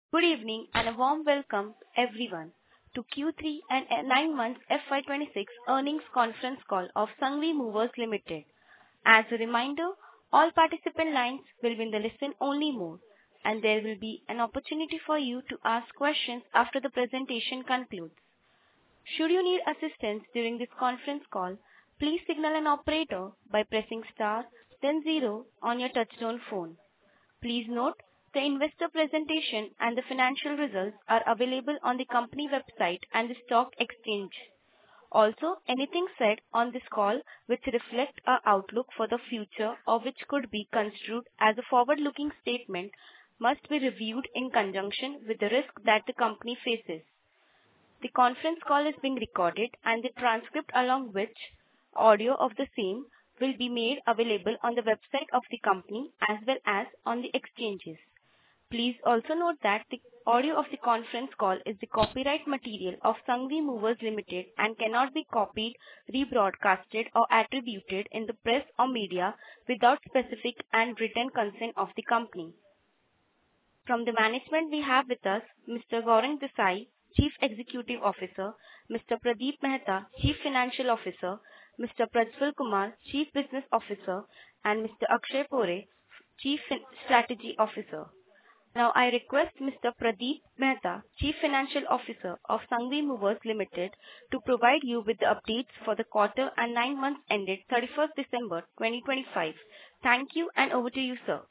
Good evening and a warm welcome everyone to Q3 and 9 months FY26 earnings conference call of Sangvi Movers Limited. As a reminder, all participant lines will be in the listen-only mode, and there will be an opportunity for you to ask questions after the presentation concludes. Should you need assistance during this conference call, please signal an operator by pressing star, then zero on your touchtone phone. Please note, the investor presentation and the financial results are available on the company website and the stock exchange. Also, anything said on this call which reflect our outlook for the future or which could be construed as a forward-looking statement must be reviewed in conjunction with the risk that the company faces. The conference call is being recorded and the transcript along with audio of the same will be made available on the website of the company as well as on the exchanges. Please also note that the audio of the conference call is the copyright material of Sangvi Movers Limited and cannot be copied, rebroadcasted or attributed in the press or media without specific and written consent of the company. From the management we have with us Mr. Gaurang Desai, Chief Executive Officer, Mr. Pradeep Mehta, Chief Financial Officer, Mr. Prajwal Kumar, Chief Business Officer, and Mr. Akshay Pore, Chief Strategy Officer. Now I request Mr. Pradeep Mehta, Chief Financial Officer of Sangvi Movers Limited, to provide you with the updates for the quarter and 9 months ended 31st December 2025. Thank you, and over to you, sir.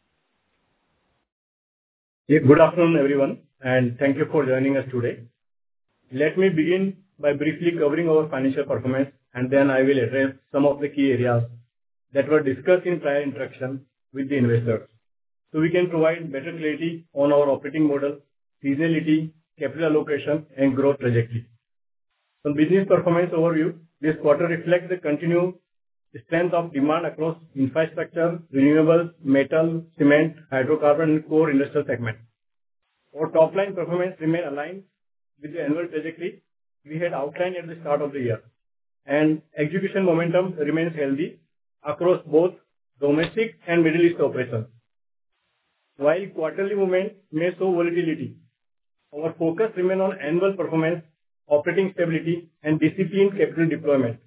Good afternoon, everyone, and thank you for joining us today. Let me begin by briefly covering our financial performance, and then I will address some of the key areas that were discussed in prior interaction with the investors, so we can provide better clarity on our operating model, seasonality, capital allocation, and growth trajectory. Some business performance overview. This quarter reflects the continued strength of demand across infrastructure, renewables, metal, cement, hydrocarbon, and core industrial segment. Our top-line performance remained aligned with the annual trajectory we had outlined at the start of the year, and execution momentum remains healthy across both domestic and Middle East operations. While quarterly movement may show volatility, our focus remains on annual performance, operating stability, and disciplined capital deployment.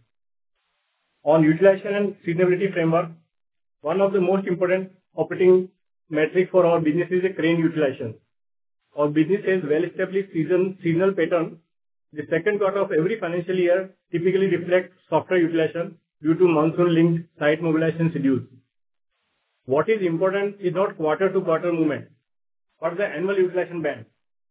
On utilization and seasonality framework, one of the most important operating metrics for our business is the crane utilization. Our business has well-established seasonal pattern. The second quarter of every financial year typically reflects softer utilization due to monsoon-linked site mobilization schedules. What is important is not quarter-to-quarter movement, but the annual utilization band.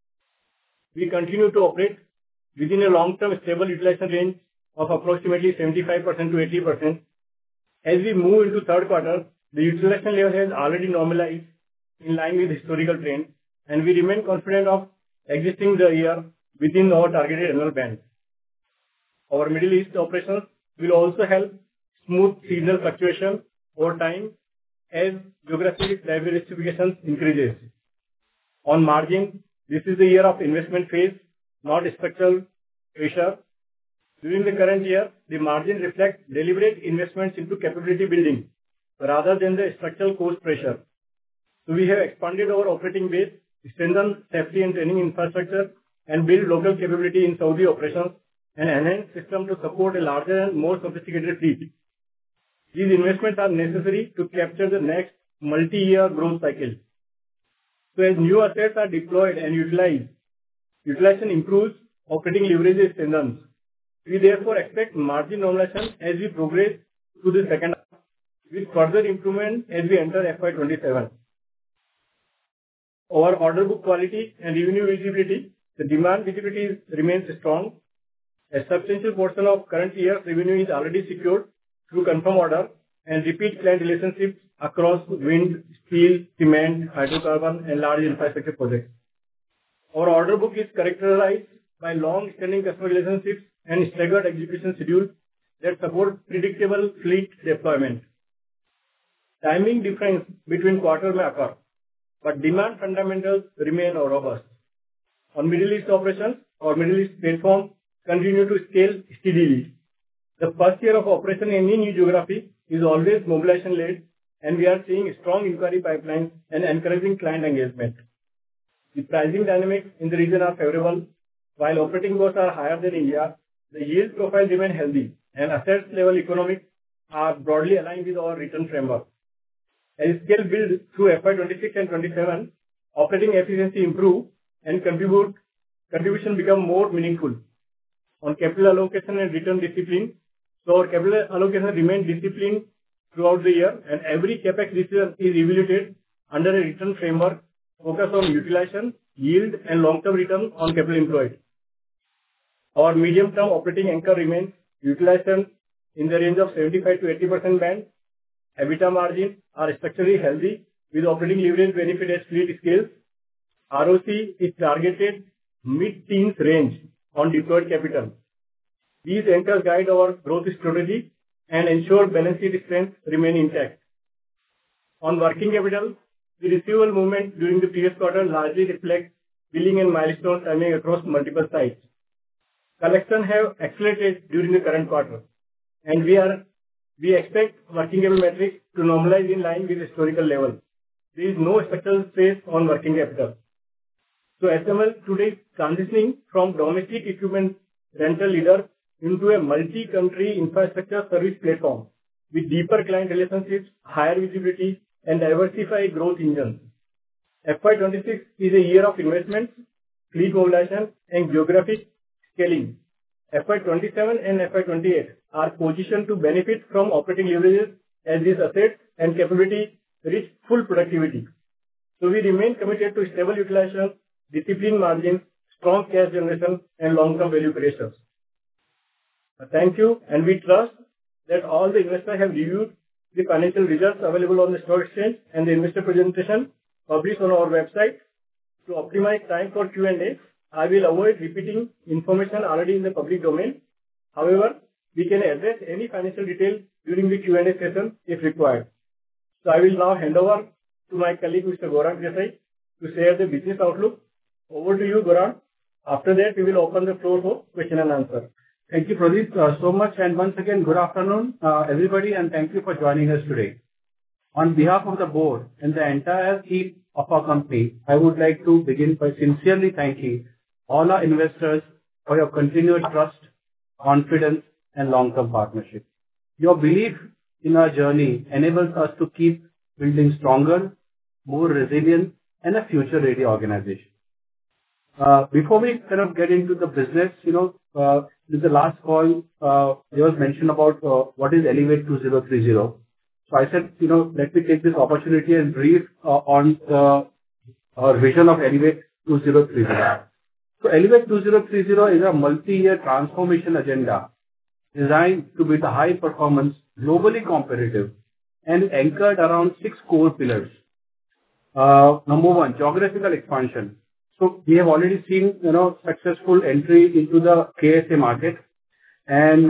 We continue to operate within a long-term stable utilization range of approximately 75% to 80%. As we move into third quarter, the utilization level has already normalized in line with historical trends, and we remain confident of exiting the year within our targeted annual band. Our Middle East operations will also help smooth seasonal fluctuation over time as geographic diversification increases. On margin, this is the year of investment phase, not structural pressure. During the current year, the margin reflects deliberate investments into capability building rather than the structural cost pressure. So we have expanded our operating base, strengthened safety and training infrastructure, and built local capability in Saudi operations and enhanced system to support a larger and more sophisticated fleet. These investments are necessary to capture the next multi-year growth cycle. So as new assets are deployed and utilization improves, operating leverage is strengthened. We therefore expect margin normalization as we progress through the second half, with further improvement as we enter FY27. Our order book quality and revenue visibility, the demand visibility remains strong. A substantial portion of current year's revenue is already secured through confirmed order and repeat client relationships across wind, steel, cement, hydrocarbon, and large infrastructure projects. Our order book is characterized by long-standing customer relationships and staggered execution schedules that support predictable fleet deployment. Timing difference between quarters may occur, but demand fundamentals remain robust. On Middle East operations, our Middle East platform continue to scale steadily. The first year of operation in any new geography is always mobilization-led, and we are seeing strong inquiry pipelines and encouraging client engagement. The pricing dynamics in the region are favorable. While operating costs are higher than India, the yield profile remains healthy, and asset level economics are broadly aligned with our return framework. As scale builds through FY26 and 27, operating efficiency improve and contribution become more meaningful. On capital allocation and return discipline, so our capital allocation remains disciplined throughout the year, and every CapEx decision is evaluated under a return framework focused on utilization, yield, and long-term return on capital employed. Our medium-term operating anchor remains utilization in the range of 75 to 80% band. EBITDA margins are structurally healthy with operating leverage benefit as fleet scales. ROC is targeted mid-teens range on deployed capital. These anchors guide our growth strategy and ensure balance sheet strength remain intact. On working capital, the receivable movement during the previous quarter largely reflects billing and milestone timing across multiple sites. Collections have accelerated during the current quarter, and we expect working capital metrics to normalize in line with historical levels. There is no structural stress on working capital. So SML today is transitioning from domestic equipment rental leader into a multi-country infrastructure service platform with deeper client relationships, higher visibility, and diversified growth engines. FY26 is a year of investments, fleet mobilization, and geographic scaling. FY27 and FY28 are positioned to benefit from operating leverages as these assets and capability reach full productivity. So we remain committed to stable utilization, disciplined margins, strong cash generation, and long-term value creation. Thank you, and we trust that all the investors have reviewed the financial results available on the stock exchange and the investor presentation published on our website. To optimize time for Q&A, I will avoid repeating information already in the public domain. However, we can address any financial detail during the Q&A session if required. So I will now hand over to my colleague, Mr. Gaurang Desai, to share the business outlook. Over to you, Gaurang. After that, we will open the floor for question and answer. Thank you, Pradeep, so much. And once again, good afternoon, everybody, and thank you for joining us today. On behalf of the board and the entire team of our company, I would like to begin by sincerely thanking all our investors for your continued trust, confidence, and long-term partnership. Your belief in our journey enables us to keep building stronger, more resilient, and a future-ready organization. Before we kind of get into the business, in the last call, there was mention about what is Elevate 2030. So I said, let me take this opportunity and brief on our vision of Elevate 2030. So Elevate 2030 is a multi-year transformation agenda designed to be the high performance, globally competitive, and anchored around 6 core pillars. Number 1, geographical expansion. So we have already seen, successful entry into the KSA market, and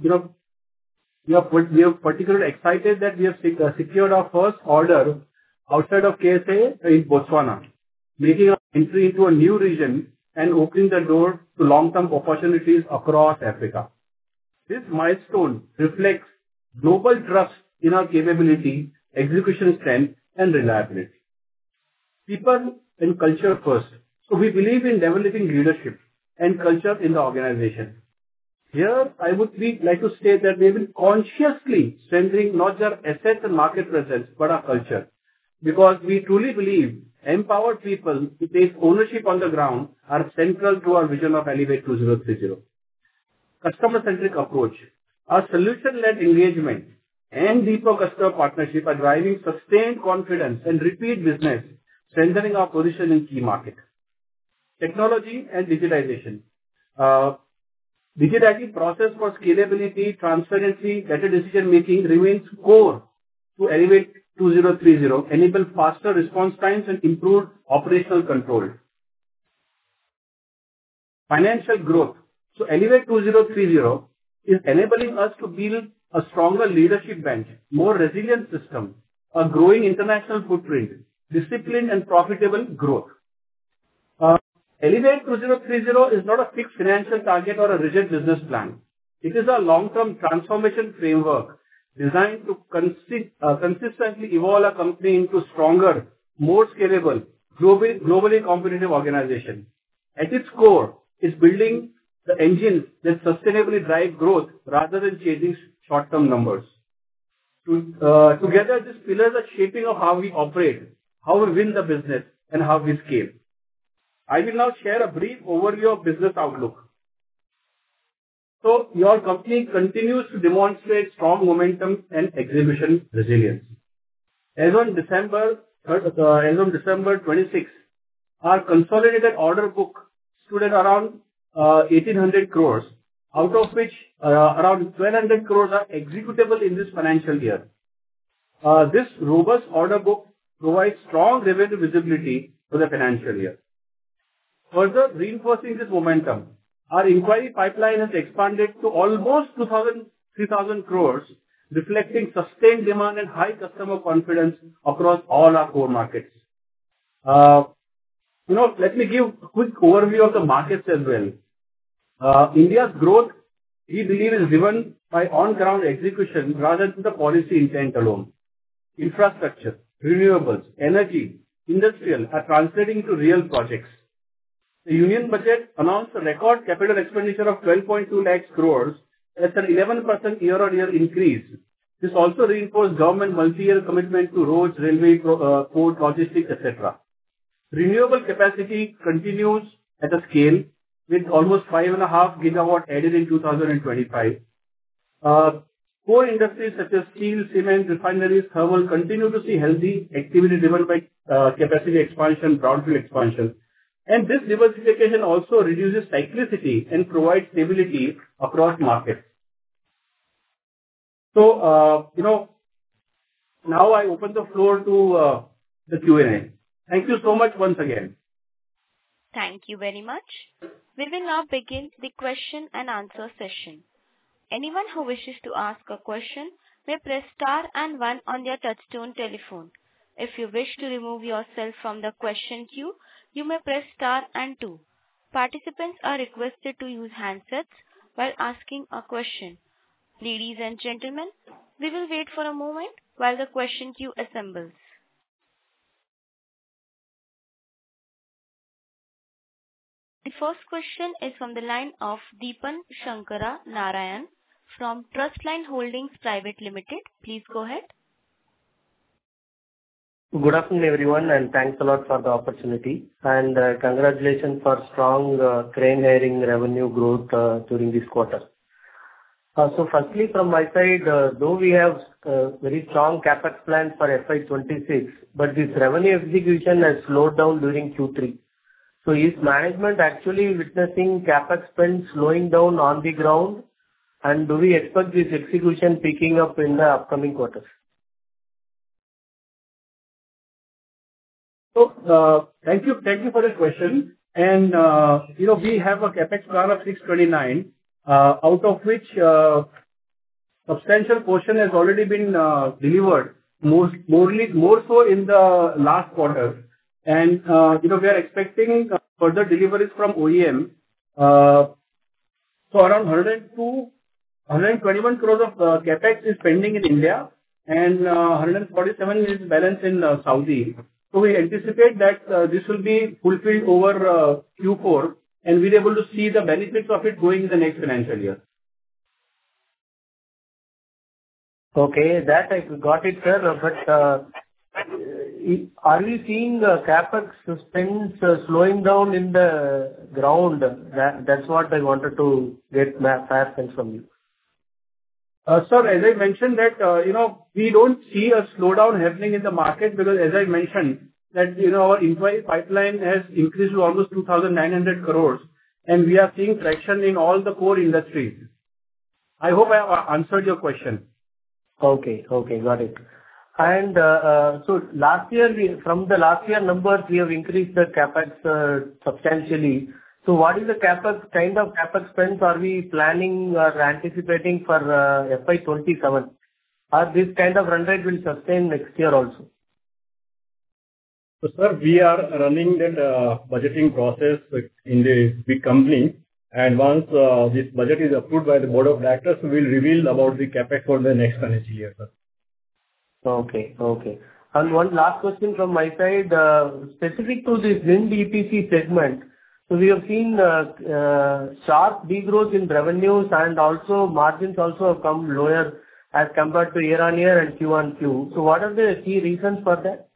we are particularly excited that we have secured our first order outside of KSA in Botswana, making our entry into a new region and opening the door to long-term opportunities across Africa. This milestone reflects global trust in our capability, execution strength, and reliability. People and culture first. So we believe in developing leadership and culture in the organization. Here, I would like to state that we have been consciously strengthening not just assets and market presence, but our culture. Because we truly believe empowered people who take ownership on the ground are central to our vision of Elevate 2030. Customer-centric approach. Our solution-led engagement and deeper customer partnership are driving sustained confidence and repeat business, strengthening our position in key markets. Technology and digitization. Digitizing process for scalability, transparency, better decision making remains core to Elevate 2030, enable faster response times and improved operational control. Financial growth. So Elevate 2030 is enabling us to build a stronger leadership bench, more resilient system, a growing international footprint, disciplined and profitable growth. Elevate 2030 is not a fixed financial target or a rigid business plan. It is a long-term transformation framework designed to consistently evolve a company into stronger, more scalable, globally competitive organization. At its core is building the engines that sustainably drive growth rather than chasing short-term numbers. Together, these pillars are shaping of how we operate, how we win the business, and how we scale. I will now share a brief overview of business outlook. So your company continues to demonstrate strong momentum and execution resilience. As on December 26, our consolidated order book stood at around 1,800 crores, out of which around 1,200 crores are executable in this financial year. This robust order book provides strong revenue visibility for the financial year. Further reinforcing this momentum, our inquiry pipeline has expanded to almost 3,000 crores, reflecting sustained demand and high customer confidence across all our core markets. Let me give a quick overview of the markets as well. India's growth, we believe, is driven by on-ground execution rather than the policy intent alone. Infrastructure, renewables, energy, industrial are translating to real projects. The Union Budget announced a record capital expenditure of 12.2 lakhs crores. That's an 11% year-on-year increase. This also reinforced government multi-year commitment to roads, railway, port, logistics, etc. Renewable capacity continues at a scale with almost 5.5 gigawatt added in 2025. Core industries such as steel, cement, refineries, thermal continue to see healthy activity driven by capacity expansion, brownfield expansion. And this diversification also reduces cyclicity and provides stability across markets. So, now I open the floor to the Q&A. Thank you so much once again. Thank you very much. We will now begin the question and answer session. Anyone who wishes to ask a question may press star and one on their touchtone telephone. If you wish to remove yourself from the question queue, you may press star and two. Participants are requested to use handsets while asking a question. Ladies and gentlemen, we will wait for a moment while the question queue assembles. The first question is from the line of Deepan Shankara Narayan from Trustline Holdings Private Limited. Please go ahead. Good afternoon, everyone, and thanks a lot for the opportunity. And congratulations for strong crane hiring revenue growth during this quarter. So firstly, from my side, though we have very strong capex plans for FY26, but this revenue execution has slowed down during Q3. So is management actually witnessing capex spend slowing down on the ground? And do we expect this execution picking up in the upcoming quarters? So, thank you for the question. And, we have a capex plan of 629, out of which substantial portion has already been delivered, more so in the last quarter. And, we are expecting further deliveries from OEM. So around 121 crores of capex is pending in India, and 147 is balanced in Saudi. So we anticipate that this will be fulfilled over Q4, and we're able to see the benefits of it going in the next financial year. Okay, that I got it, sir. But are we seeing capex spends slowing down in the ground? That's what I wanted to get fair sense from you. Sir, as I mentioned that, we don't see a slowdown happening in the market because, as I mentioned, that, our inquiry pipeline has increased to almost 2,900 crores, and we are seeing traction in all the core industries. I hope I have answered your question. Okay, got it. And so from the last year numbers, we have increased the capex substantially. So what is the kind of capex spends are we planning or anticipating for FY27? Or this kind of run rate will sustain next year also? So, sir, we are running that budgeting process in the big company. And once this budget is approved by the board of directors, we will reveal about the capex for the next financial year, sir. Okay. And one last question from my side, specific to this wind EPC segment. So we have seen sharp degrowth in revenues, and also margins also have come lower as compared to year-on-year and Q-on-Q. So what are the key reasons for that?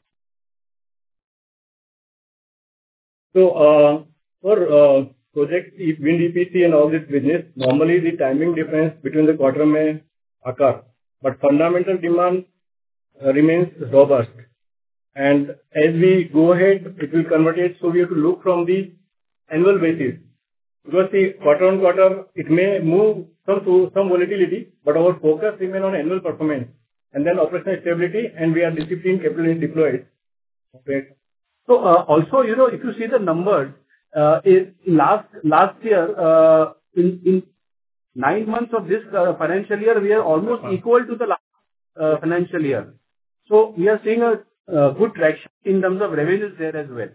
So, for project wind EPC and all this business, normally the timing difference between the quarter may occur, but fundamental demand remains robust. And as we go ahead, it will convert it, so we have to look from the annual basis. Because the quarter-on-quarter, it may move some volatility, but our focus remain on annual performance and then operational stability, and we are disciplined, capital deployed. Okay. So, also, you know, if you see the numbers, in last year, in 9 months of this financial year, we are almost equal to the last financial year. So we are seeing a good traction in terms of revenues there as well.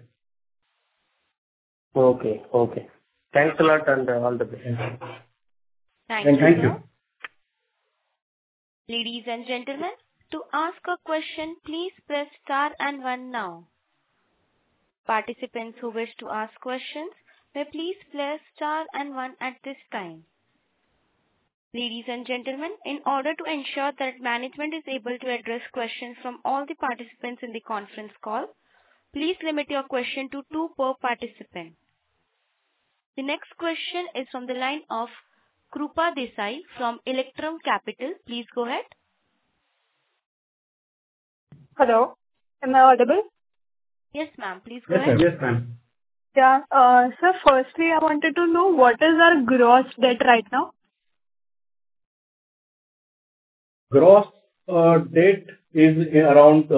Okay. Okay. Thanks a lot, and all the best. Thank you. Thank you. Ladies and gentlemen, to ask a question, please press star and one now. Participants who wish to ask questions may please press star and one at this time. Ladies and gentlemen, in order to ensure that management is able to address questions from all the participants in the conference call, please limit your question to 2 per participant. The next question is from the line of Krupa Desai from Electrum Capital. Please go ahead. Hello, am I audible? Yes, ma'am. Please go ahead. Yes, ma'am. Yeah. Sir, firstly, I wanted to know what is our gross debt right now? Gross debt is around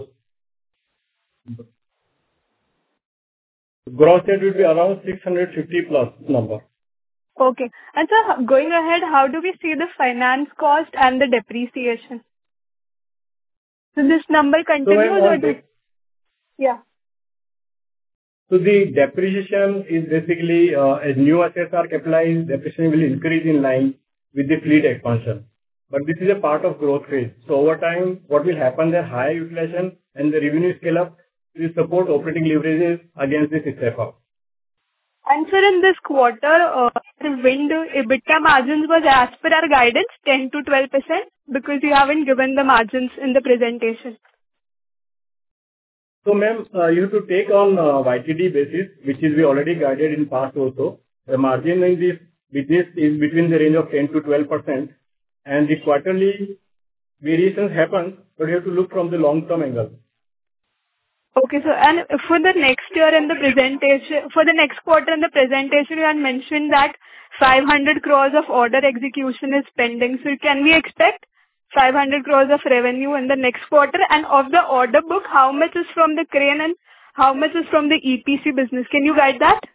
gross debt will be around 650 plus number. Okay. And sir, going ahead, how do we see the finance cost and the depreciation? So this number continues or yeah. So the depreciation is basically as new assets are capitalized, depreciation will increase in line with the fleet expansion. But this is a part of growth phase. So over time, what will happen there, higher utilization and the revenue scale up will support operating leverages against this step up. And sir, in this quarter, the wind EBITDA margins was as per our guidance, 10 to 12%, because you haven't given the margins in the presentation. So ma'am, you have to take on YTD basis, which is we already guided in past also. The margin in this business is between the range of 10 to 12%, and the quarterly variations happen, but you have to look from the long-term angle. Okay, sir. And for the next year in the presentation, for the next quarter in the presentation, you had mentioned that 500 crores of order execution is pending. So can we expect 500 crores of revenue in the next quarter? And of the order book, how much is from the crane and how much is from the EPC business? Can you guide that?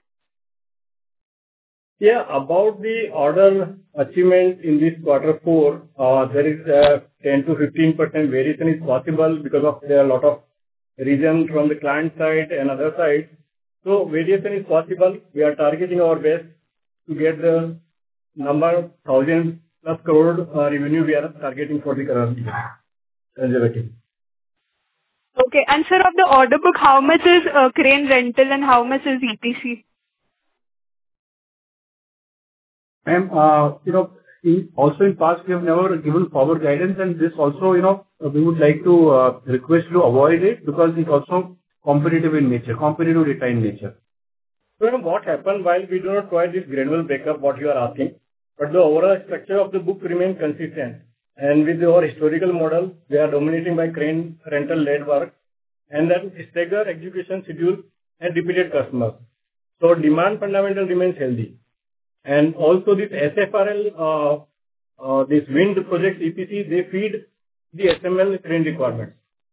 Yeah, about the order achievement in this quarter 4, there is a 10 to 15% variation is possible because of there are a lot of reasons from the client side and other side. So variation is possible. We are targeting our best to get the number 1,000 plus crore revenue we are targeting for the current year. Okay. And sir, of the order book, how much is crane rental and how much is EPC? Ma'am, also in past we have never given forward guidance, and this also, we would like to request you to avoid it because it's also competitive in nature, competitive data in nature. So what happened while we do not provide this granular breakup, what you are asking, but the overall structure of the book remains consistent. And with our historical model, we are dominating by crane rental-led work, and then stagger execution schedule and repeated customers. So demand fundamental remains healthy. And also this SFRL, this wind project EPC, they feed the SML crane requirements.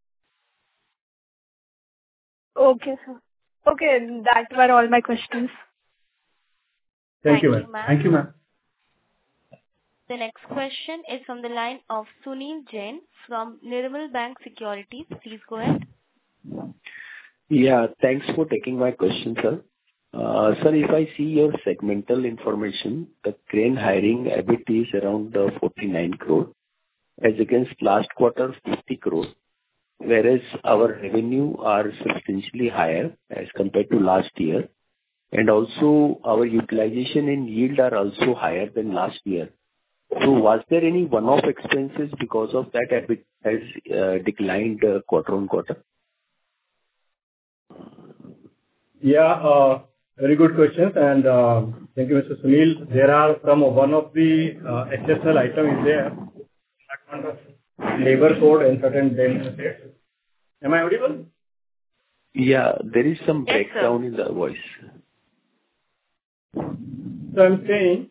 Okay, sir. Okay, that were all my questions. Thank you, ma'am. Thank you, ma'am. The next question is from the line of Sunil Jain from Nirmal Bang Securities. Please go ahead. Yeah, thanks for taking my question, sir. Sir, if I see your segmental information, the crane hiring EBIT is around 49 crore as against last quarter 50 crore. whereas our revenue are substantially higher as compared to last year, and also our utilization and yield are also higher than last year. So was there any one-off expenses because of that EBIT has declined quarter-on-quarter? Yeah, very good questions, and thank you, Mr. Sunil. There are one of the exceptional items is there, account of labor code and certain benefits. Am I audible? Yeah, there is some Yes, sir. breakdown in the voice. So I'm saying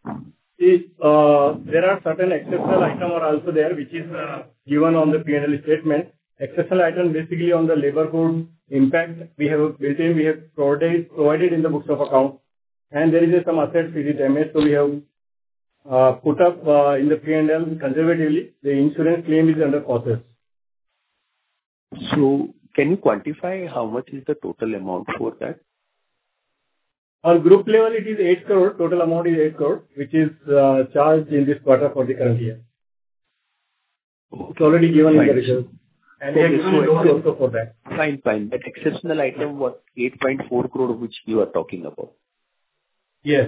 there are certain exceptional items are also there, which is given on the P&L statement. Exceptional item basically on the labor code impact we have built in, we have provided in the books of account, and there is some assets which is damaged, so we have put up in the P&L conservatively. The insurance claim is under process. So can you quantify how much is the total amount for that? On group level, it is 8 crore. Total amount is 8 crore, which is charged in this quarter for the current year. It's already given in the result. And we have given a loan also for that. Fine. That exceptional item was 8.4 crore, which you are talking about. Yes.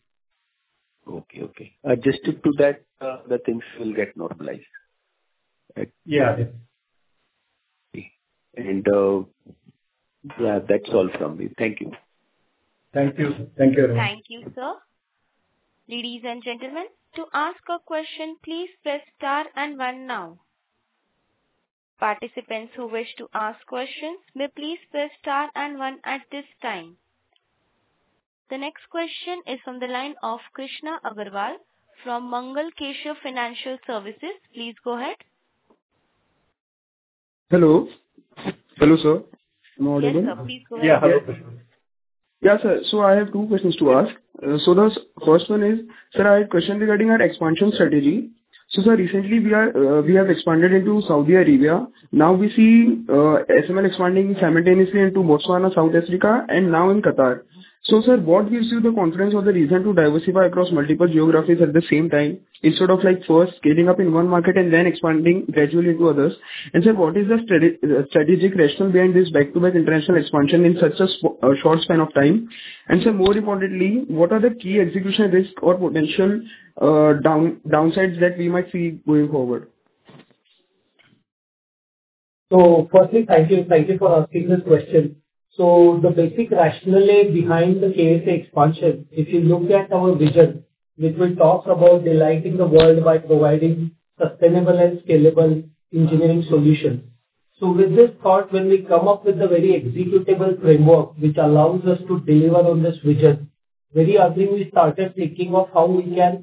Okay. Adjusted to that, the things will get normalized. Right? Yeah. Okay. And yeah, that's all from me. Thank you. Thank you. Thank you very much. Thank you, sir. Ladies and gentlemen, to ask a question, please press star and one now. Participants who wish to ask questions may please press star and one at this time. The next question is from the line of Krishna Agarwal from Mangal Keshav Financial Services. Please go ahead. Hello, sir. Am I Yes, audible? sir. Please go ahead. Yeah. Hello, Krishna. Yeah, sir. So I have two questions to ask. So the first one is, sir, I had a question regarding our expansion strategy. So, sir, recently we have expanded into Saudi Arabia. Now we see SML expanding simultaneously into Botswana, South Africa, and now in Qatar. So, sir, what gives you the confidence or the reason to diversify across multiple geographies at the same time, instead of like first scaling up in one market and then expanding gradually into others? And sir, what is the strategic rationale behind this back-to-back international expansion in such a short span of time? And sir, more importantly, what are the key execution risks or potential downsides that we might see going forward? So firstly, thank you for asking this question. So the basic rationale behind the KSA expansion, if you look at our vision, which will talk about delighting the world by providing sustainable and scalable engineering solutions. So with this thought, when we come up with a very executable framework which allows us to deliver on this vision, very early we started thinking of how we can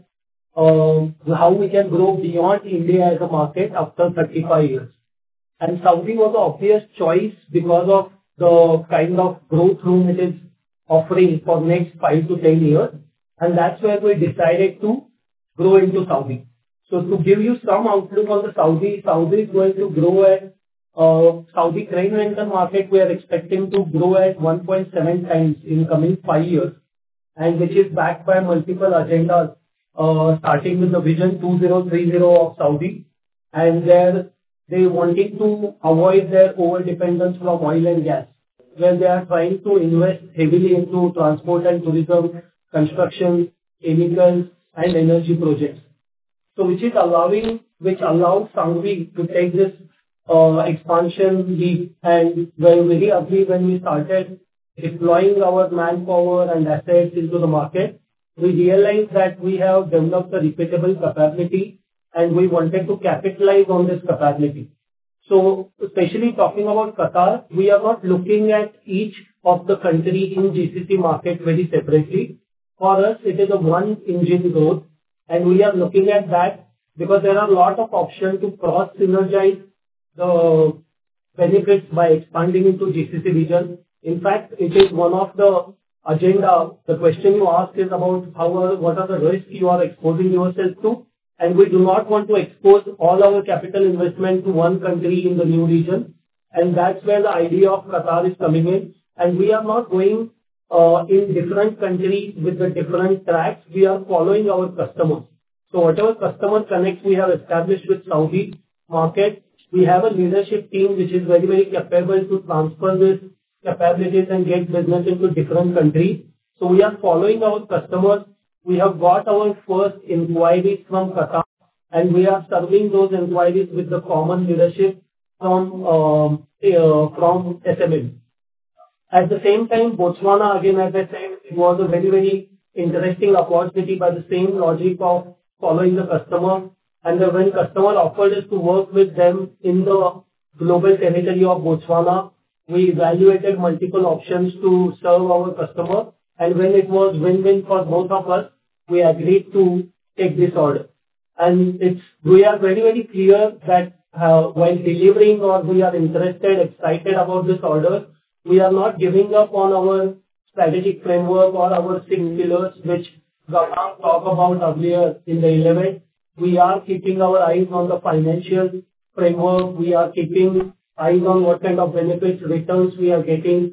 grow beyond India as a market after 35 years. And Saudi was the obvious choice because of the kind of growth room it is offering for next 5 to 10 years. And that's where we decided to grow into Saudi. So to give you some outlook on the Saudi is going to grow at Saudi crane rental market. We are expecting to grow at 1.7 times in coming 5 years, and which is backed by multiple agendas, starting with the Vision 2030 of Saudi, and they wanting to avoid their over-dependence from oil and gas, where they are trying to invest heavily into transport and tourism, construction, chemicals, and energy projects. So which allows Saudi to take this expansion leap. And very early when we started deploying our manpower and assets into the market, we realized that we have developed a repeatable capability, and we wanted to capitalize on this capability. So especially talking about Qatar, we are not looking at each of the country in GCC market very separately. For us, it is a one engine growth, and we are looking at that because there are a lot of options to cross synergize the benefits by expanding into GCC region. In fact, it is one of the agenda. The question you asked is about what are the risks you are exposing yourself to. And we do not want to expose all our capital investment to one country in the new region. And that's where the idea of Qatar is coming in. And we are not going in different countries with the different tracks. We are following our customers. So whatever customer connects we have established with Saudi market, we have a leadership team which is very, very capable to transfer this capabilities and get business into different countries. So we are following our customers. We have got our first inquiries from Qatar, and we are serving those inquiries with the common leadership from SMM. At the same time, Botswana, again, as I said, it was a very, very interesting opportunity by the same logic of following the customer. And when customer offered us to work with them in the global territory of Botswana, we evaluated multiple options to serve our customer. And when it was win-win for both of us, we agreed to take this order. And we are very, very clear that while delivering or we are interested, excited about this order, we are not giving up on our strategic framework or our 6 pillars, which Gaurang talked about earlier in the 11th. We are keeping our eyes on the financial framework. We are keeping eyes on what kind of benefits, returns we are getting.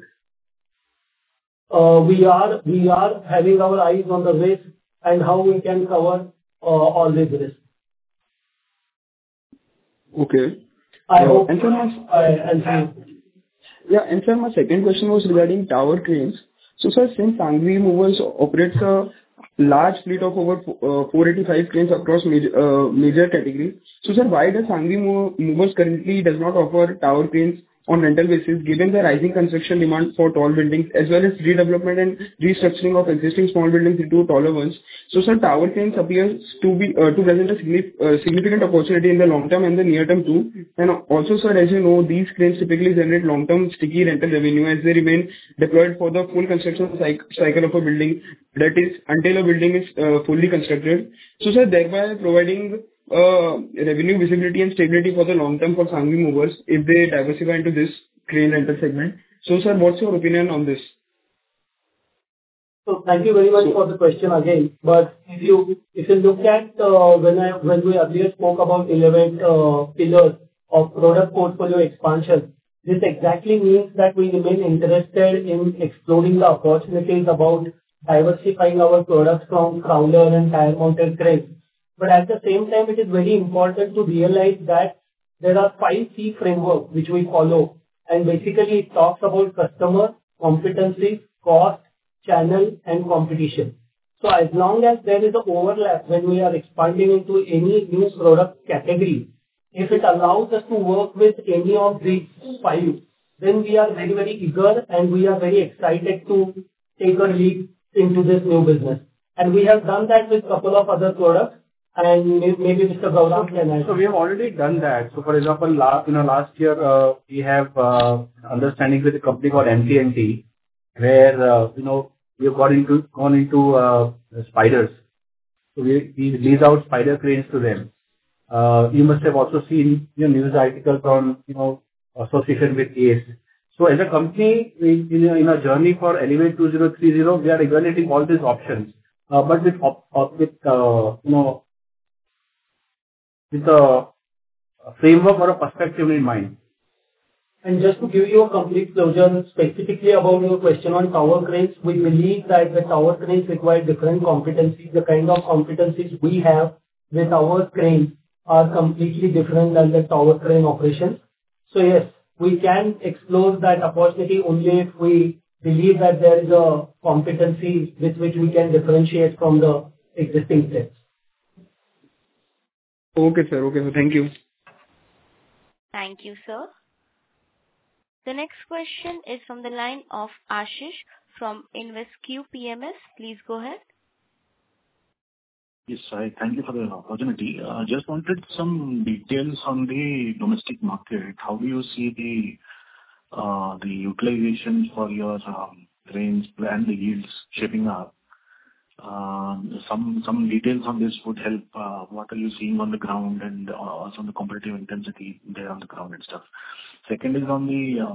We are having our eyes on the risk and how we can cover all these risks. Okay. I hope And sir, I answered. and sir, my second question was regarding tower cranes. So, sir, since Sangvi Movers operates a large fleet of over 485 cranes across major categories, so sir, why does Sangvi Movers currently does not offer tower cranes on rental basis, given the rising construction demand for tall buildings as well as redevelopment and restructuring of existing small buildings into taller ones? So, sir, tower cranes appears to be to present a significant opportunity in the long term and the near term too. And also, sir, as you know, these cranes typically generate long-term sticky rental revenue as they remain deployed for the full construction cycle of a building, that is, until a building is fully constructed. So, sir, thereby providing revenue visibility and stability for the long term for Sangvi Movers if they diversify into this crane rental segment. So, sir, what's your opinion on this? So thank you very much for the question again. But if you look at when we earlier spoke about 11 pillars of product portfolio expansion, this exactly means that we remain interested in exploring the opportunities about diversifying our products from crawler and tire mounted cranes. But at the same time, it is very important to realize that there are 5 key frameworks which we follow. And basically, it talks about customer, competencies, cost, channel, and competition. So as long as there is an overlap when we are expanding into any new product category, if it allows us to work with any of these 5, then we are very, very eager and we are very excited to take a leap into this new business. And we have done that with a couple of other products. And maybe Mr. Gaurang can add. So we have already done that. So for example, last year we have understanding with a company called MTNT, where we have gone into spiders. So we lease out spider cranes to them. You must have also seen news articles on association with ACE. So as a company, in a journey for Elevate 2030, we are evaluating all these options, but with a framework or a perspective in mind. And just to give you a complete closure, specifically about your question on tower cranes, we believe that the tower cranes require different competencies. The kind of competencies we have with our cranes are completely different than the tower crane operations. So yes, we can explore that opportunity only if we believe that there is a competency with which we can differentiate from the existing sets. Okay, sir. Okay, thank you. Thank you, sir. The next question is from the line of Ashish from InvesQ PMS. Please go ahead. Yes, I thank you for the opportunity. Just wanted some details on the domestic market. How do you see the utilization for your cranes and the yields shaping up? Some details on this would help. What are you seeing on the ground and also on the competitive intensity there on the ground and stuff. Second is on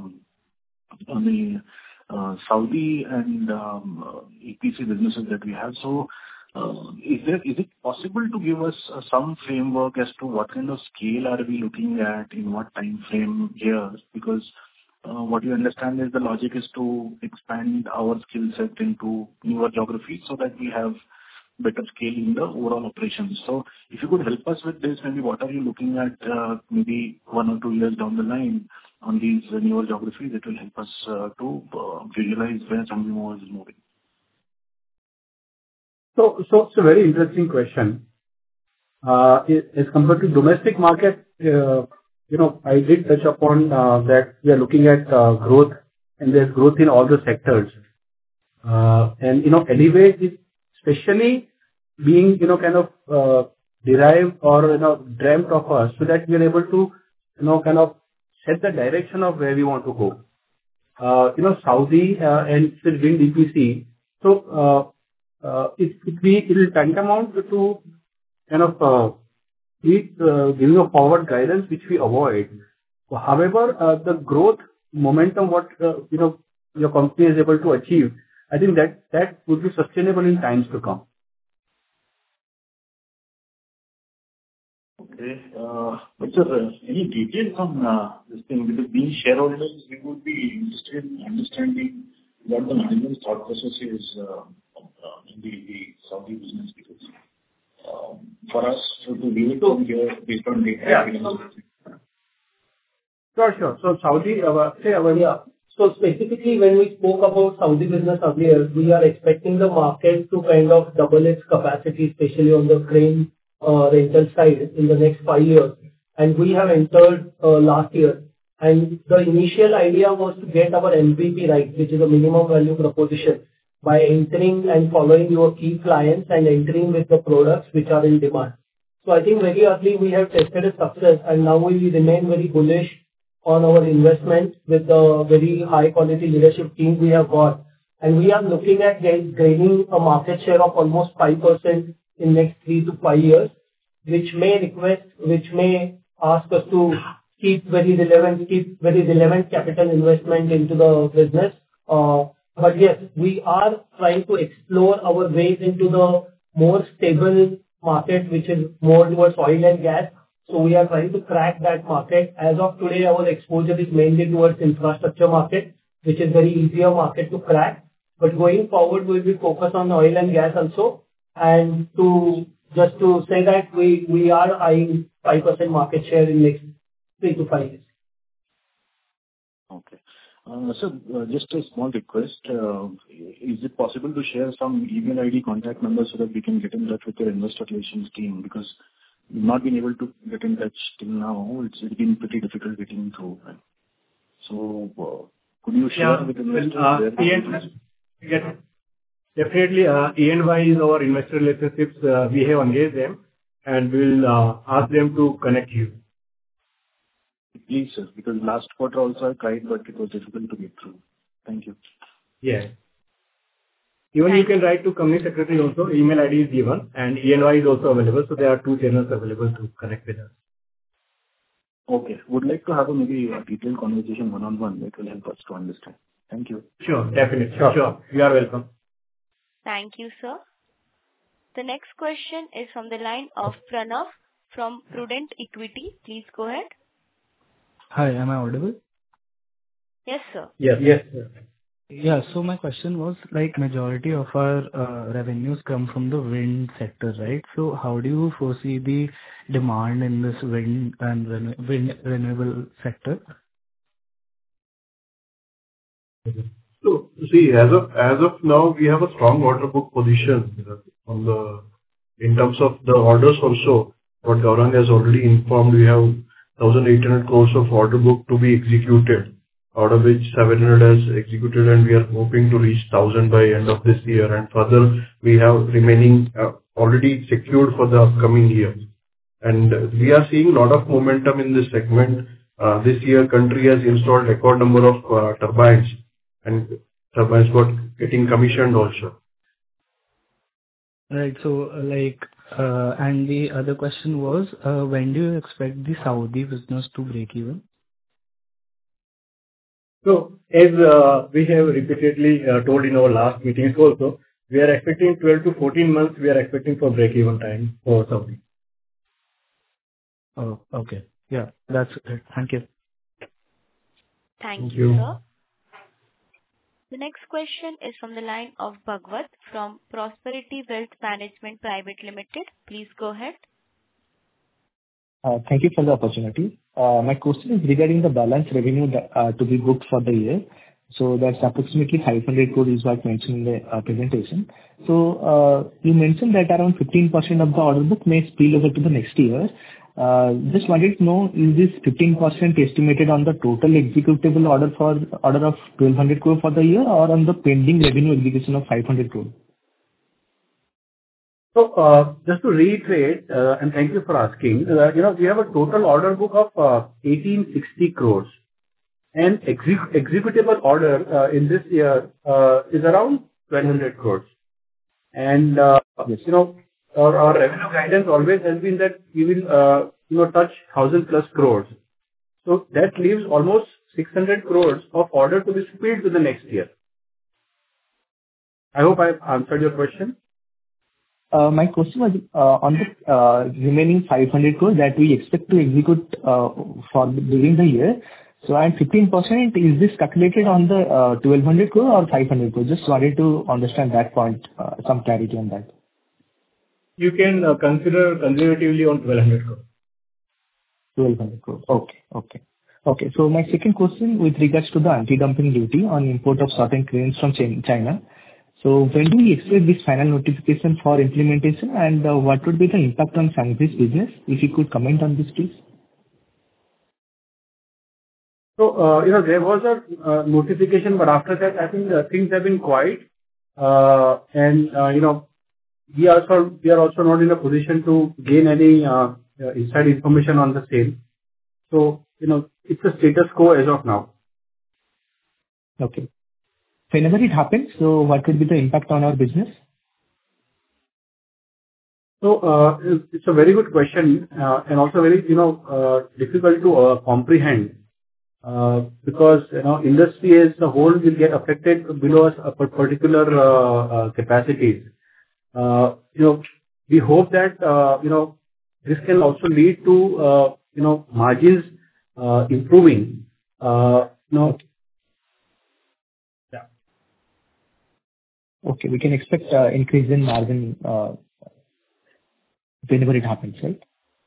the Saudi and EPC businesses that we have. So, is it possible to give us some framework as to what kind of scale are we looking at, in what time frame here? Because what you understand is the logic is to expand our skill set into newer geographies so that we have better scale in the overall operations. So if you could help us with this, maybe what are you looking at, maybe 1 or 2 years down the line on these newer geographies that will help us to visualize where Sangvi Movers is moving? So it's a very interesting question. As compared to domestic market, I did touch upon that we are looking at growth, and there's growth in all the sectors. And anyway, it's especially being kind of derived or dreamt of us, so that we are able to kind of set the direction of where we want to go. Saudi and Wind EPC. So it will tantamount to kind of giving a forward guidance which we avoid. However, the growth momentum what your company is able to achieve, I think that would be sustainable in times to come. Okay. But sir, any details on this thing? Because being shareholders, we would be interested in understanding what the management thought process is in the Saudi business, because for us to view it from here based on data. Sure. So Saudi, So specifically, when we spoke about Saudi business earlier, we are expecting the market to kind of double its capacity, especially on the crane rental side in the next 5 years. And we have entered last year. And the initial idea was to get our MVP right, which is a minimum value proposition, by entering and following your key clients and entering with the products which are in demand. So I think very early we have tested a success, and now we remain very bullish on our investment with the very high quality leadership team we have got. And we are looking at gaining a market share of almost 5% in next 3 to 5 years, which may ask us to keep very relevant capital investment into the business. But yes, we are trying to explore our ways into the more stable market, which is more towards oil and gas. So we are trying to crack that market. As of today, our exposure is mainly towards infrastructure market, which is very easier market to crack. But going forward, we will focus on oil and gas also. And to say that we are eyeing 5% market share in next 3 to 5 years. Okay. So just a small request. Is it possible to share some email ID, contact numbers, so that we can get in touch with your investor relations team? Because we've not been able to get in touch till now. It's been pretty difficult getting through. Right? So could you share with investors? Yes, definitely. ENY is our investor relationships. We have engaged them, and we'll ask them to connect you. Please, sir, because last quarter also I tried, but it was difficult to get through. Thank you. Yes. Even you can write to company secretary also. Email ID is given, and ENY is also available. So there are 2 channels available to connect with us. Okay. Would like to have maybe a detailed conversation one-on-one that will help us to understand. Thank you. Sure, definitely. Sure. You are welcome. Thank you, sir. The next question is from the line of Pranav from Prudent Equity. Please go ahead. Hi, am I audible? Yes, sir. Yes, sir. Yeah, so my question was, like, majority of our revenues come from the wind sector, right? So how do you foresee the demand in this wind and wind renewable sector? So see, as of now, we have a strong order book position in terms of the orders also. What Gaurang has already informed, we have 1,800 crores of order book to be executed, out of which 700 has executed, and we are hoping to reach 1,000 by end of this year. And further, we have remaining already secured for the upcoming year. And we are seeing a lot of momentum in this segment. This year, country has installed record number of turbines, and turbines got getting commissioned also. Right. So, and the other question was, when do you expect the Saudi business to break even? So, as we have repeatedly told in our last meetings also, we are expecting 12 to 14 months. We are expecting for break-even time for Saudi. Oh, okay. Yeah, that's it. Thank you. Thank you, sir. The next question is from the line of Bhagwat from Prosperity Wealth Management Private Limited. Please go ahead. Thank you for the opportunity. My question is regarding the balance revenue to be booked for the year. So that's approximately 500 crore is what mentioned in the presentation. So you mentioned that around 15% of the order book may spill over to the next year. Just wanted to know, is this 15% estimated on the total executable order of 1,200 crore for the year, or on the pending revenue execution of 500 crore? So, just to reiterate, and thank you for asking, we have a total order book of 1,860 crores, and executable order in this year is around 1,200 crores. And Yes. Our revenue guidance always has been that we will touch 1,000+ crores. So that leaves almost 600 crores of order to be spilled to the next year. I hope I've answered your question. My question was on the remaining 500 crore that we expect to execute during the year. So, and 15%, is this calculated on the 1,200 crore or 500 crore? Just wanted to understand that point, some clarity on that. You can consider conservatively on 1,200 crore. 1,200 crore. Okay. So my second question with regards to the anti-dumping duty on import of certain cranes from China. So when do we expect this final notification for implementation, and what would be the impact on Sangvi's business? If you could comment on this, please. So, there was a notification, but after that, I think things have been quiet. And we are also not in a position to gain any inside information on the same. So, it's a status quo as of now. Okay. Whenever it happens, so what would be the impact on our business? So, it's a very good question, and also very, difficult to comprehend, because, industry as a whole will get affected below a particular capacities. We hope that, this can also lead to, margins improving. Okay, we can expect increase in margin whenever it happens, right?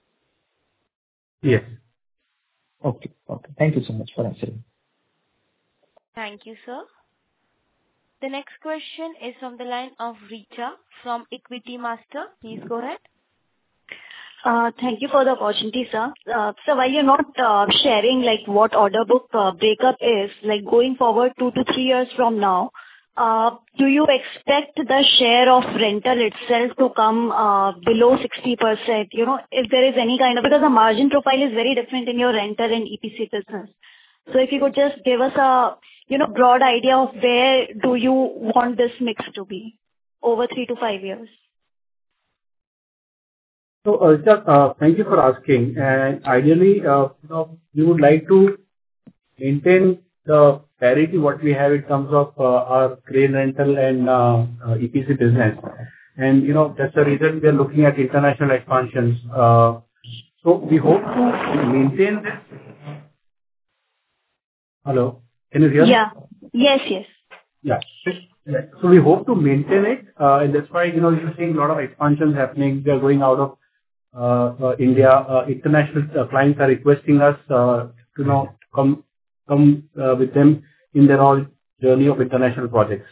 Yes. Okay. Thank you so much for answering. Thank you, sir. The next question is from the line of Richa from Equity Master. Please go ahead. Thank you for the opportunity, sir. So while you're not sharing like what order book breakup is, like going forward 2 to 3 years from now, do you expect the share of rental itself to come below 60%? If there is any kind of, because the margin profile is very different in your rental and EPC business. So if you could just give us a broad idea of where do you want this mix to be over 3 to 5 years? So, Richa, thank you for asking. And ideally, we would like to maintain the parity what we have in terms of our crane rental and EPC business. And that's the reason we are looking at international expansions. So we hope to maintain this. Hello, can you hear me? Yeah. Yes. Yeah. So we hope to maintain it, and that's why you're seeing a lot of expansions happening. We are going out of India. International clients are requesting us to come with them in their whole journey of international projects.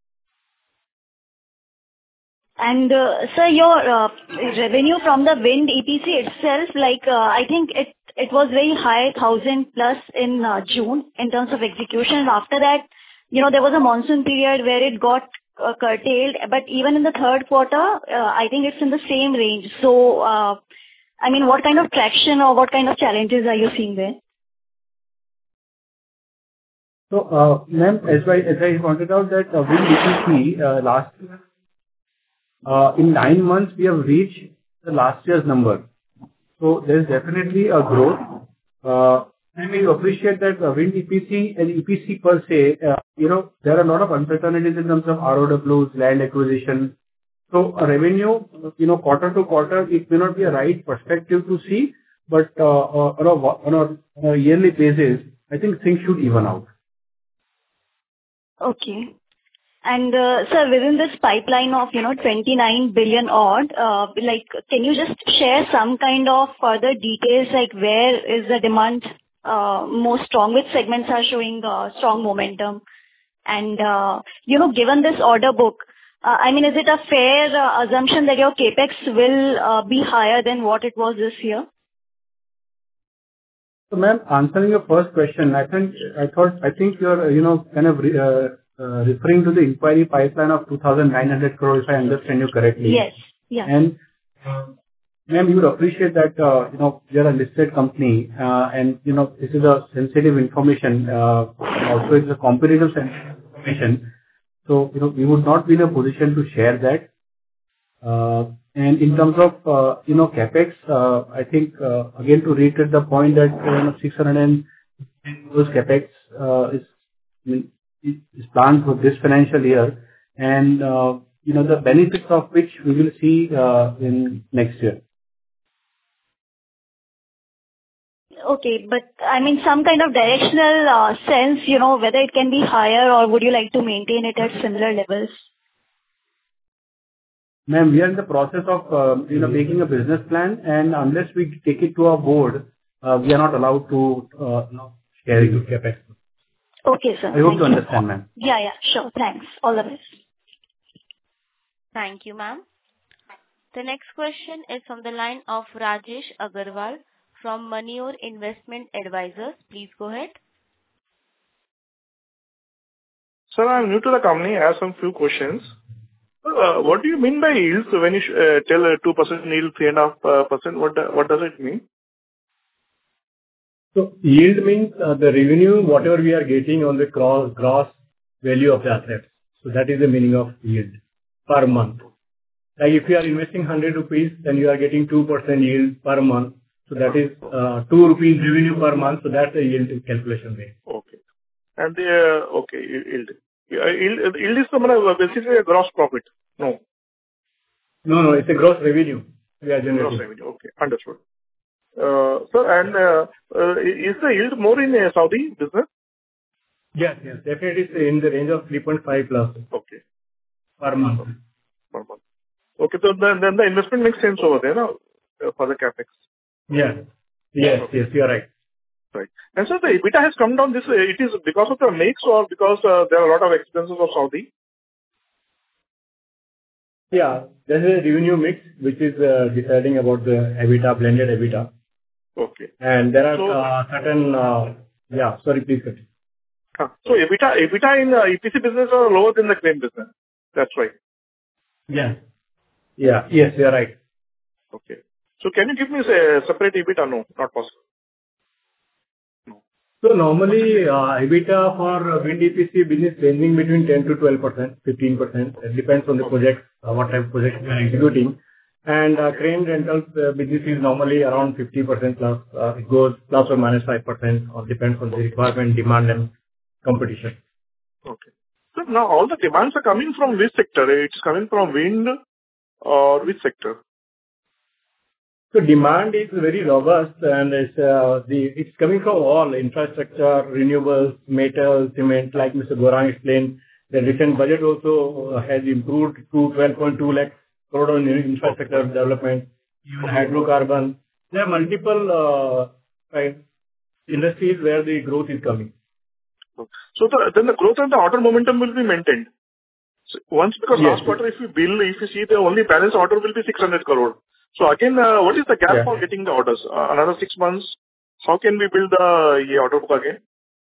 And sir, your revenue from the wind EPC itself, I think it was very high, 1,000+ in June in terms of execution. After that, there was a monsoon period where it got curtailed. But even in the third quarter, I think it's in the same range. So, what kind of traction or what kind of challenges are you seeing there? So, ma'am, as I pointed out that wind EPC last year, in 9 months, we have reached the last year's number. So there is definitely a growth. And we appreciate that wind EPC and EPC per se, there are a lot of uncertainties in terms of ROWs, land acquisition. So a revenue, quarter to quarter, it may not be a right perspective to see, but on a yearly basis, I think things should even out. Okay. And sir, within this pipeline of 29 billion odd, can you just share some kind of further details, like where is the demand more strong, which segments are showing strong momentum? And given this order book, I mean, is it a fair assumption that your capex will be higher than what it was this year? So, ma'am, answering your first question, I think you're kind of referring to the inquiry pipeline of 2,900 crore, if I understand you correctly. Yes. Yeah. And ma'am, you would appreciate that we are a listed company, and this is a sensitive information. Also, it's a competitive sensitive information. So we would not be in a position to share that. And in terms of capex, I think again to reiterate the point that 610 crores capex is planned for this financial year, and the benefits of which we will see in next year. Okay, but I mean some kind of directional sense, whether it can be higher, or would you like to maintain it at similar levels? Ma'am, we are in the process of making a business plan, and unless we take it to our board, we are not allowed to share it with capex. Okay, sir. I hope you understand, ma'am. Yeah, sure. Thanks. All the best. Thank you, ma'am. The next question is from the line of Rajesh Agarwal from Manure Investment Advisors. Please go ahead. Sir, I'm new to the company. I have some few questions. What do you mean by yields when you tell 2% yield, 3.5%? What does it mean? So yield means the revenue, whatever we are getting on the gross value of the assets. So that is the meaning of yield per month. Like if you are investing 100 rupees, then you are getting 2% yield per month. So that is 2 rupees revenue per month. So that's the yield calculation rate. Okay. And yield. Yield is basically a gross profit. No. No, it's a gross revenue we are generating. Gross revenue. Okay, understood. Sir, and is the yield more in Saudi business? Yes, definitely it's in the range of 3.5 plus. Okay. Per month. Per month. Okay, so then the investment makes sense over there, no? For the capex. Yes, you are right. Right. And so the EBITDA has come down. It is because of the mix or because there are a lot of expenses of Saudi? Yeah, there is a revenue mix which is deciding about the EBITDA, blended EBITDA. Okay. And there are certain, sorry, please continue. So EBITDA in EPC business are lower than the crane business. That's right. Yes, you are right. Okay. So can you give me a separate EBITDA? No, not possible. No. So normally EBITDA for wind EPC business ranging between 10 to 12%, 15%. It depends on the project, what type of project we are executing. And crane rentals business is normally around 50% plus. It goes plus or minus 5%, or depends on the requirement, demand, and competition. Okay. So now all the demands are coming from which sector? It's coming from wind or which sector? So demand is very robust, and it's coming from all infrastructure, renewables, metal, cement. Like Mr. Gaurang explained, the recent budget also has improved to 12.2 lakh crore on infrastructure development, even hydrocarbon. There are multiple industries where the growth is coming. So then the growth and the order momentum will be maintained. So because last quarter, if you see the only balance order will be 600 crore. So again, what is the gap for getting the orders? Another 6 months, how can we build the order book again?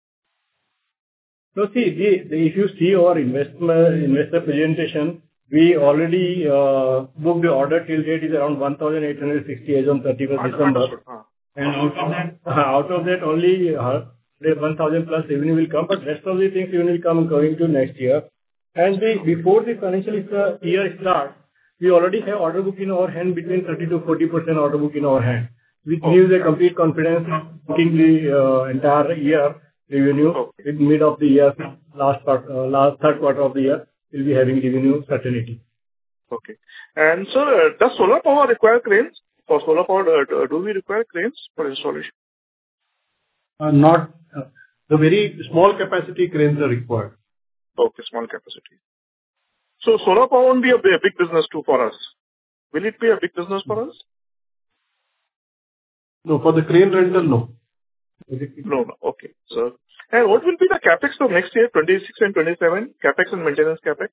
So see, if you see our investor presentation, we already booked the order till date is around 1,860 as on 31st December. And out of that only 1,000 plus revenue will come, but rest of the things will come going to next year. And before the financial year starts, we already have order book in our hand between 30 to 40% order book in our hand, which gives a complete confidence of booking the entire year revenue. In mid of the year, third quarter of the year, we'll be having revenue certainty. Okay. And so, does solar power require cranes? For solar power, do we require cranes for installation? Not the very small capacity cranes are required. Okay, small capacity. So solar power won't be a big business too for us. Will it be a big business for us? No, for the crane rental, no. No. Okay. So, and what will be the CapEx for next year, 26 and 27? CapEx and maintenance CapEx?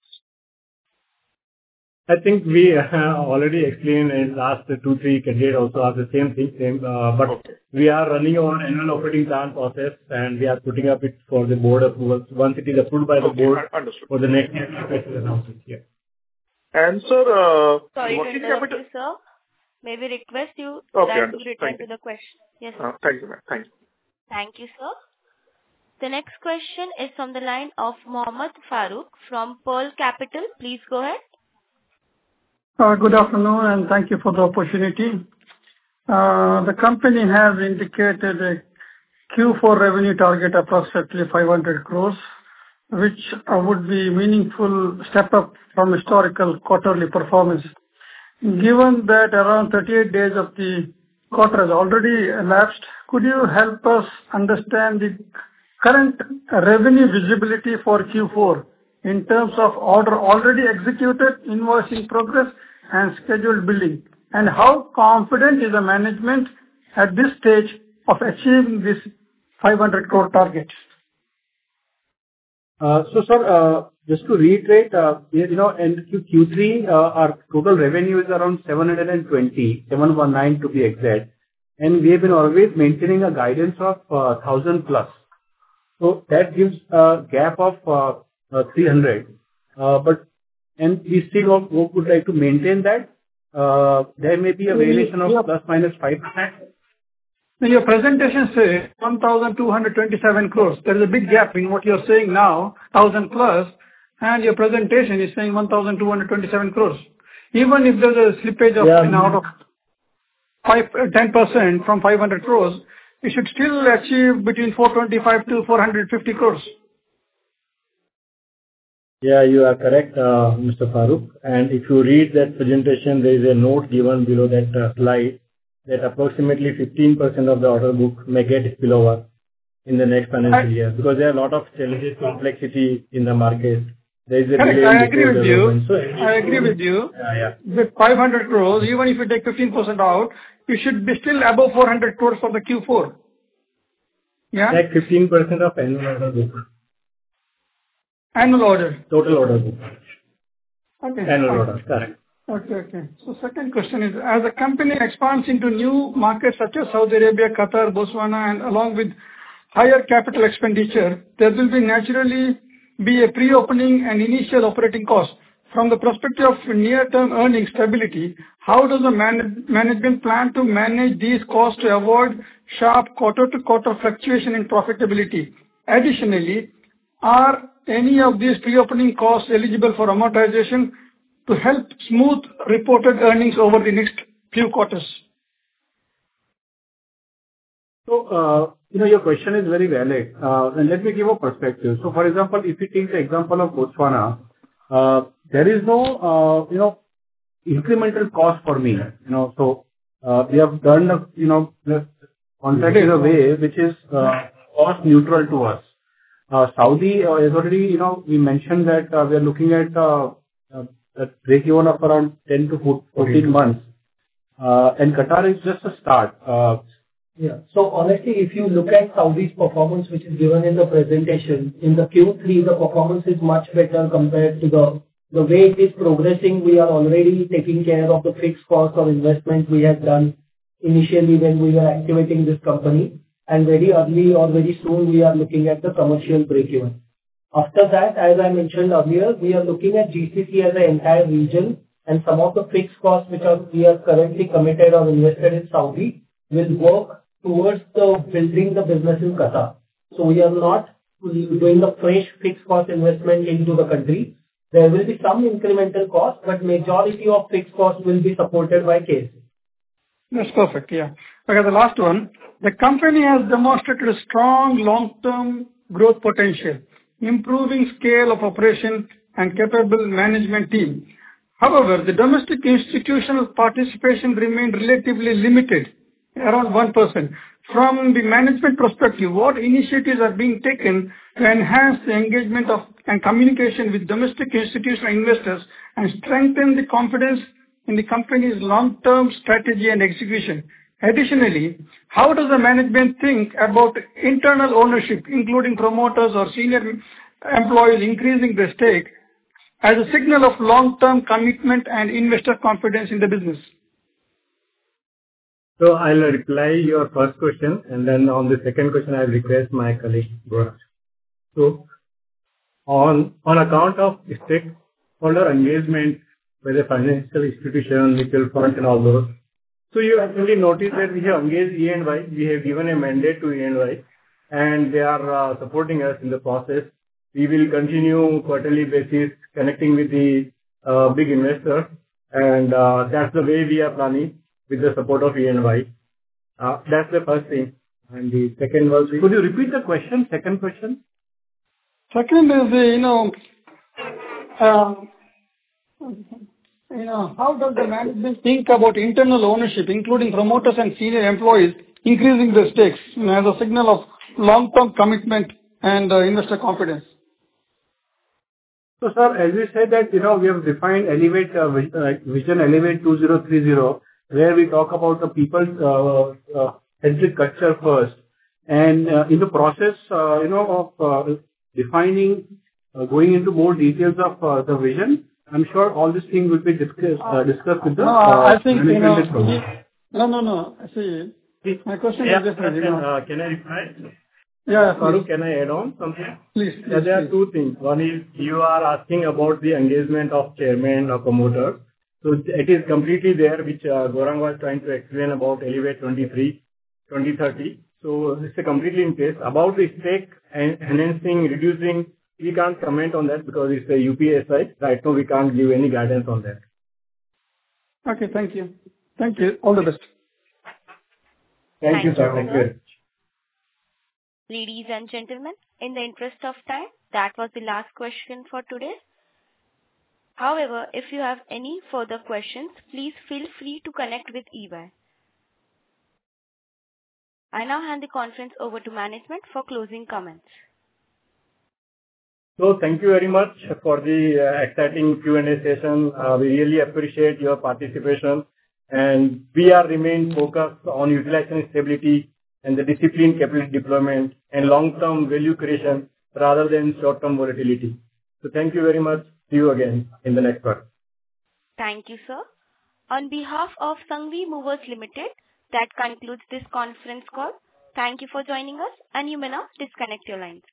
I think we already explained in last 2-3 candidates also are the same thing, but Okay. we are running our annual operating plan process, and we are putting up it for the board approval. Once it is approved by the board Understood. for the next year, CapEx will announce it. Yeah. And sir, Sorry to working interrupt capital. you, sir. May we request you Okay, that you understood. return Thank to you. the question? Yes, sir. Thank you, ma'am. Thank you. Thank you, sir. The next question is from the line of Mohammed Farooq from Pearl Capital. Please go ahead. Good afternoon, and thank you for the opportunity. The company has indicated a Q4 revenue target approximately 500 crores, which would be meaningful step up from historical quarterly performance. Given that around 38 days of the quarter has already elapsed, could you help us understand the current revenue visibility for Q4 in terms of order already executed, invoicing progress, and scheduled billing? And how confident is the management at this stage of achieving this 500 crore target? Sir, just to reiterate, in Q3, our total revenue is around 719 to be exact, and we have been always maintaining a guidance of 1,000 plus. So that gives a gap of 300. And we still would like to maintain that. There may be a variation of plus minus 5%. In your presentation say 1,227 crores. There is a big gap in what you're saying now, 1,000 plus, and your presentation is saying 1,227 crores. Even if there's a slippage of out of 10% from 500 crores, you should still achieve between 425 to 450 crores. Yeah, you are correct, Mr. Farooq. And if you read that presentation, there is a note given below that slide that approximately 15% of the order book may get spillover in the next financial year, because there are a lot of challenges, complexity in the market. There is a delay. I agree with you. I agree with you. Yeah. With 500 crores, even if you take 15% out, you should be still above 400 crores for the Q4. Yeah? Like 15% of annual order book. Annual order. Total order book. Okay. Annual order, correct. Okay. So second question is, as the company expands into new markets such as Saudi Arabia, Qatar, Botswana, and along with higher capital expenditure, there will naturally be a pre-opening and initial operating cost. From the perspective of near-term earning stability, how does the management plan to manage these costs to avoid sharp quarter-to-quarter fluctuation in profitability? Additionally, are any of these pre-opening costs eligible for amortization to help smooth reported earnings over the next few quarters? So, your question is very valid. And let me give a perspective. So, for example, if you take the example of Botswana, there is no, incremental cost for me. So, we have done the contract in a way which is cost neutral to us. Saudi is already, we mentioned that we are looking at a break-even of around 10 to 14 months. And Qatar is just a start. Yeah. So honestly, if you look at Saudi's performance, which is given in the presentation, in the Q3, the performance is much better compared to the way it is progressing. We are already taking care of the fixed cost of investment we had done initially when we were activating this company. And very early or very soon, we are looking at the commercial break-even. After that, as I mentioned earlier, we are looking at GCC as an entire region, and some of the fixed costs which we are currently committed or invested in Saudi will work towards building the business in Qatar. So we are not doing a fresh fixed cost investment into the country. There will be some incremental cost, but majority of fixed costs will be supported by KSA. That's perfect. Yeah. Okay, the last one. The company has demonstrated a strong long-term growth potential, improving scale of operation and capable management team. However, the domestic institutional participation remained relatively limited, around 1%. From the management perspective, what initiatives are being taken to enhance the engagement of and communication with domestic institutional investors and strengthen the confidence in the company's long-term strategy and execution? Additionally, how does the management think about internal ownership, including promoters or senior employees increasing their stake as a signal of long-term commitment and investor confidence in the business? So I'll reply your first question, and then on the second question, I'll request my colleague, Gaurav. So on account of stakeholder engagement with the financial institution, mutual funds, and all those, so you actually notice that we have engaged E&Y. We have given a mandate to E&Y, and they are supporting us in the process. We will continue quarterly basis connecting with the big investors, and that's the way we are planning with the support of E&Y. That's the first thing. And the second was... Could you repeat the question? Second question? Second is, how does the management think about internal ownership, including promoters and senior employees, increasing their stakes as a signal of long-term commitment and investor confidence? So, sir, as we said that, we have defined Vision Elevate 2030, where we talk about the people's centric culture first. And in the process, of defining, going into more details of the vision, I'm sure all these things will be discussed with the I think, management. No. See, my question is different. Can I reply? Yeah, Farooq, can I add on something? Please. There are two things. One is you are asking about the engagement of chairman or promoter. So it is completely there, which Gaurang was trying to explain about Elevate 2030. So it's completely in place. About the stake enhancing, reducing, we can't comment on that because it's a UPSI. Right now, we can't give any guidance on that. Okay, thank you. Thank you. All the best. Thank you, sir. Thank you. Ladies and gentlemen, in the interest of time, that was the last question for today. However, if you have any further questions, please feel free to connect with EY. I now hand the conference over to management for closing comments. So thank you very much for the exciting Q&A session. We really appreciate your participation, and we are remain focused on utilization stability and the disciplined capital deployment and long-term value creation rather than short-term volatility. So thank you very much. See you again in the next part. Thank you, sir. On behalf of Sangvi Movers Limited, that concludes this conference call. Thank you for joining us, and you may now disconnect your lines.